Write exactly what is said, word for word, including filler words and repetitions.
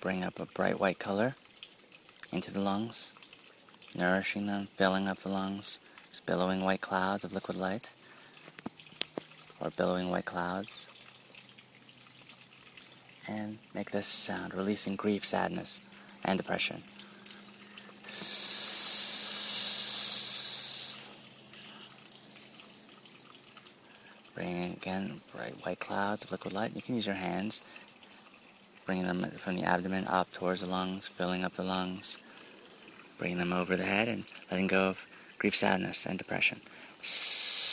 bring up a bright white color into the lungs, nourishing them, filling up the lungs, just billowing white clouds of liquid light, or billowing white clouds. And make this sound, releasing grief, sadness, and depression. Bringing again bright white clouds of liquid light. You can use your hands, bringing them from the abdomen up towards the lungs, filling up the lungs, bringing them over the head and letting go of grief, sadness, and depression.